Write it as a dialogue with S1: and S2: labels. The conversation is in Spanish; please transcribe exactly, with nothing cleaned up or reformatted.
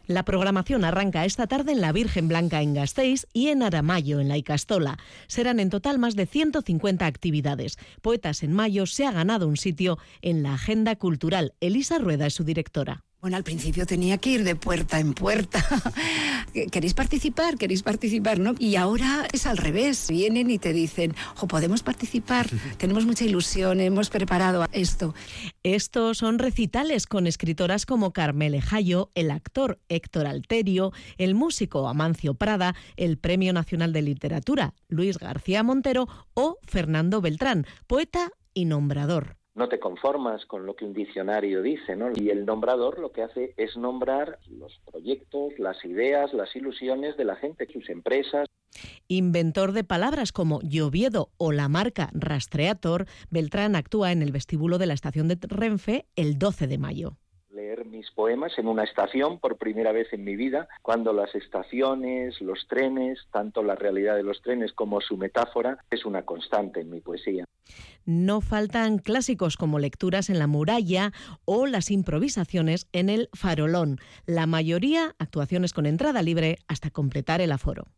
S1: La programación arranca esta tarde en la Virgen Blanca en Gasteiz y en Aramayo en la Icastola. Serán en total más de ciento cincuenta actividades. Poetas en Mayo se ha ganado un sitio en la agenda cultural. Elisa Rueda es su directora.
S2: Bueno, al principio tenía que ir de puerta en puerta. ¿Queréis participar? ¿Queréis participar? ¿No? Y ahora es al revés. Vienen y te dicen, oh, podemos participar, tenemos mucha ilusión, hemos preparado esto.
S1: Estos son recitales con escritoras como Carmele Jayo, el actor Héctor Alterio, el músico Amancio Prada, el Premio Nacional de Literatura Luis García Montero o Fernando Beltrán, poeta y nombrador.
S3: No te conformas con lo que un diccionario dice, ¿no? Y el nombrador lo que hace es nombrar los proyectos, las ideas, las ilusiones de la gente, sus empresas.
S1: Inventor de palabras como lloviedo o la marca Rastreator, Beltrán actúa en el vestíbulo de la estación de Renfe el doce de mayo.
S3: Leer mis poemas en una estación por primera vez en mi vida, cuando las estaciones, los trenes, tanto la realidad de los trenes como su metáfora, es una constante en mi poesía.
S1: No faltan clásicos como lecturas en la muralla o las improvisaciones en el farolón. La mayoría actuaciones con entrada libre hasta completar el aforo.